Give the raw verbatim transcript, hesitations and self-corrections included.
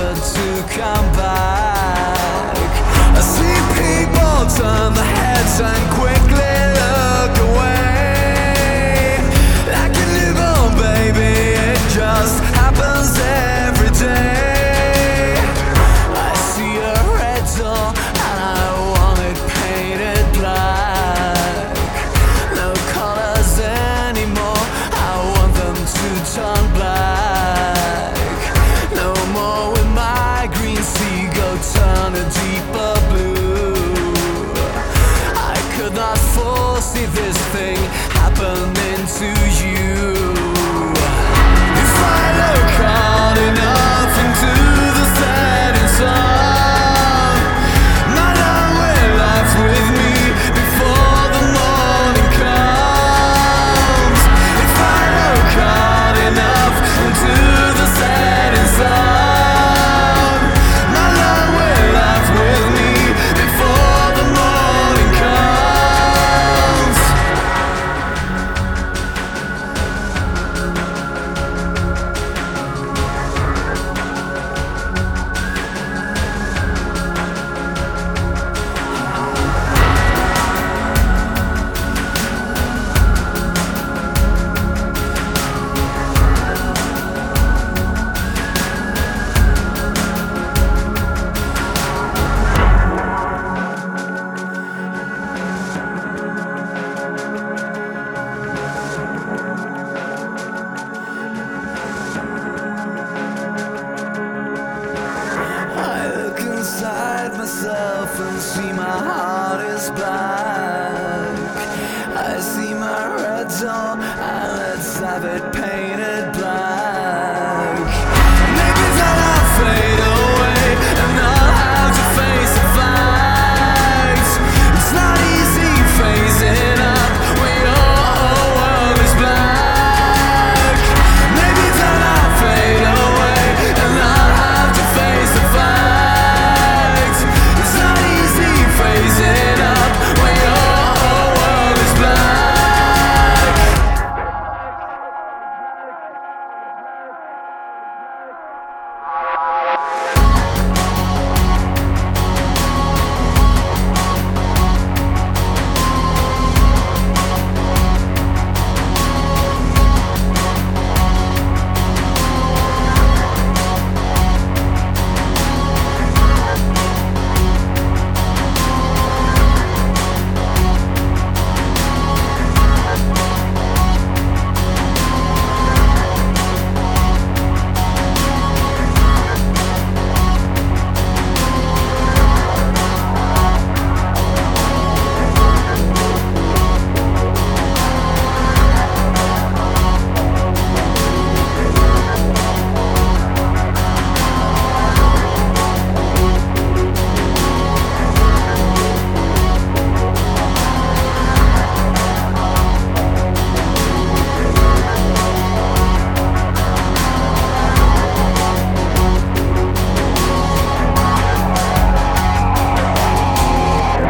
never to come back. I see people turn their heads and quickly look away. Like a newborn baby, it just happens every day. I see a red door and I want it painted black. No colors anymore, I want them to turn black. No more with my green seagull turn a deeper blue. I could not foresee this thing happening to you. If I look hard enough into the setting sun, my love will laugh with me before the morning comes. If I look hard enough into the setting sun, my love will laugh with me before the morning comes. I look inside myself and see my heart is blind.